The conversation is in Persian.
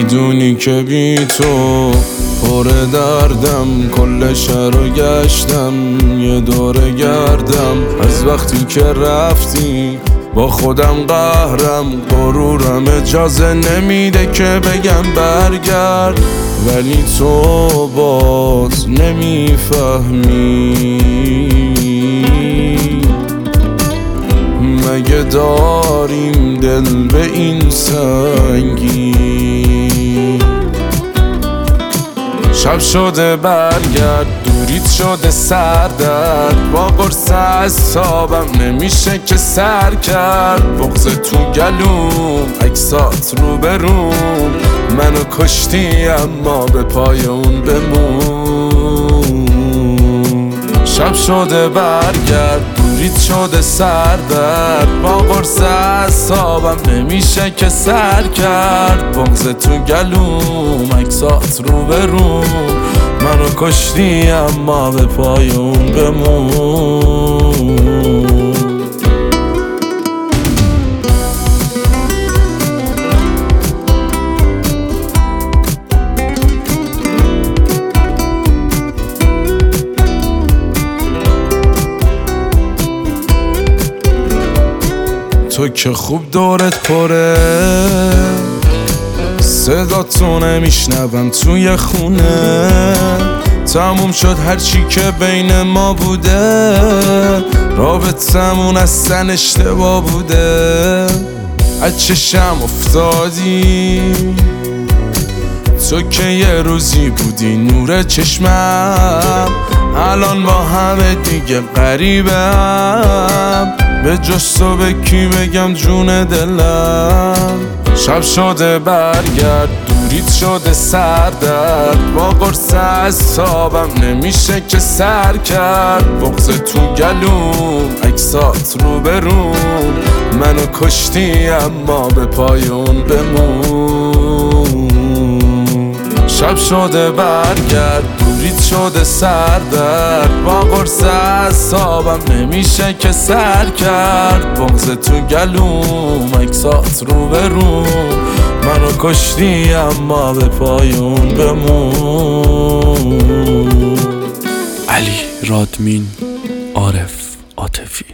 میدونی که بی تو پر دردم، کل شهر رو گشتم یه دوره گردم. از وقتی که رفتی با خودم قهرم، غرورم اجازه نمیده که بگم برگرد. ولی تو باز نمیفهمی، مگه داریم دل به این سنگی؟ شب شده برگرد، دوریت شده سردرد، با قرص اعصابم نمیشه که سر کرد. بغض تو گلوم، عکسات رو بروم، منو کشتی اما به پای اون بمون. شب شده برگرد، دوریت شده سردرد، با قرص اعصابم نمیشه که سر کرد. بغض تو گلوم، عکسات رو بروم، منو کشتی اما به پای اون بمون. تو که خوب دورت پره، صداتو نمیشنوم توی خونه. تموم شد هرچی که بین ما بوده، رابطمون اصلا اشتباه بوده. از چشم افتادی تو که یه روزی بودی نور چشمم، الان با همه دیگه غریبم. به جز تو به کی بگم جون دلم؟ شب شده برگرد، دوریت شده سردرد، با قرص اعصابم نمیشه که سر کرد. بغض تو گلوم، عکسات رو بروم، منو کشتی اما به پای اون بمون. شب شده برگرد، دوریت شده سردرد، با قرص اعصابم نمیشه که سر کرد. بغض تو گلوم، عکسات رو بروم، منو کشتی اما به پای اون بمون. علی رادمین، عارف عاطفی.